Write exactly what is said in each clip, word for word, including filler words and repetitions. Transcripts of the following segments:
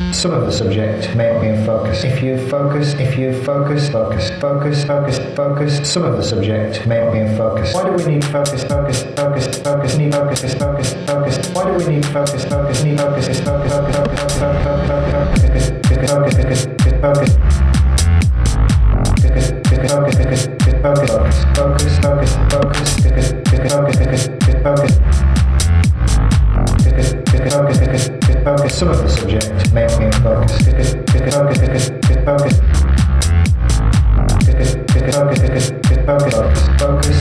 Some of the subject may not be in focus. If you focus, if you focus, focus, focus, focus, focus, some of the subject may not be in focus. Why do we need focus, focus, focus, focus, need focus, focus, focus? Why do we need focus, focus, need focus, focus, focus, focus, focus, focus, focus, focus, focus, focus. Focus, focus, focus, focus, focus, focus, focus, focus, focus, focus. Some of the subject may not be in focus. Focus, focus, focus, focus, focus, focus, focus, focus,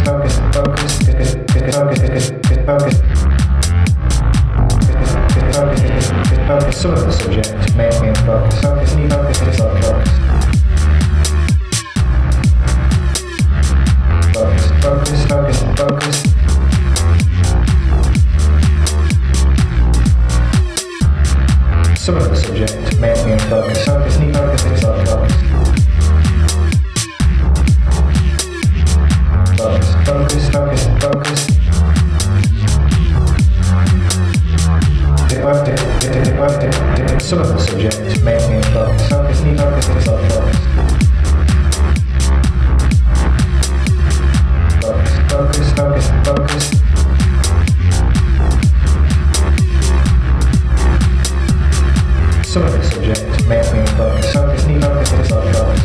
focus. Some of the subject may not be in focus. Focus, need focus, is not focus. Focus, focus, focus, focus. Some of the subject may not be in focus. Focus, need focus, is not focus. Focus, focus, focus, focus. Some of the subject may not be in focus. Focus, need focus, is not focus. Focus, focus, focus. Some of the subject may not be in focus. Focus, need focus, is not focus.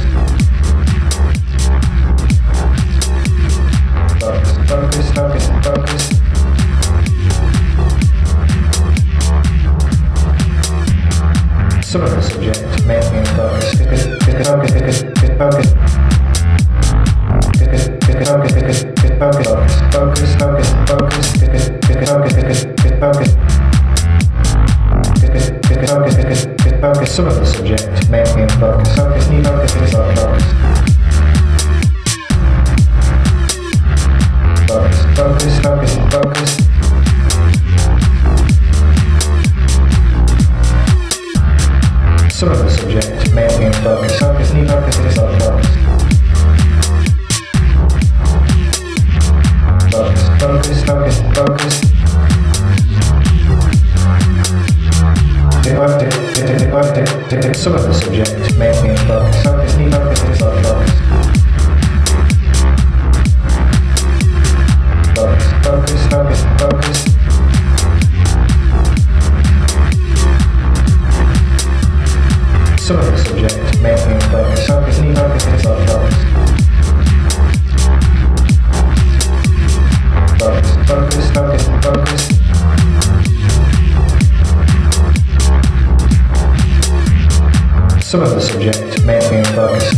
Focus, focus, focus, focus. Some of the subject may not be in focus. Focus, focus, focus, focus. Focus, focus, focus, focus, focus, focus, focus, focus, focus, focus, focus, focus. Some of the subject may not be in focus. Focus, need focus, is not focus. Focus, focus, focus, focus. Some of the subject may not be in focus. Focus, need focus, is not focus. Focus, focus, focus. Some of the subject may not be in focus. Focus, need focus, is not focus. Focus, focus, focus, focus. Some of the subject may not be in focus. Focus, need focus, is not focus. Focus, focus, focus, focus. Some of the subject may not be in focus.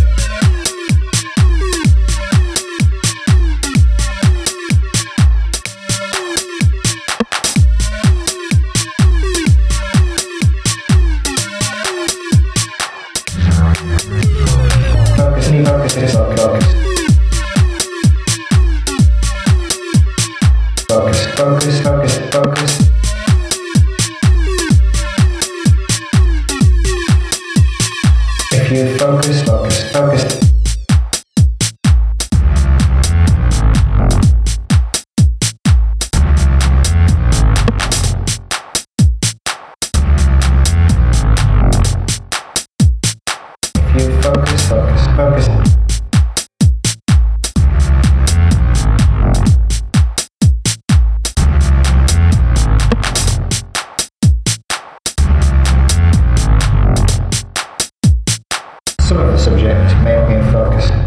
Focus, need focus, is not focus. Focus, focus, focus, focus. If you focus, focus, focus. If you focus, focus, focus. Some of the subject may not be in focus.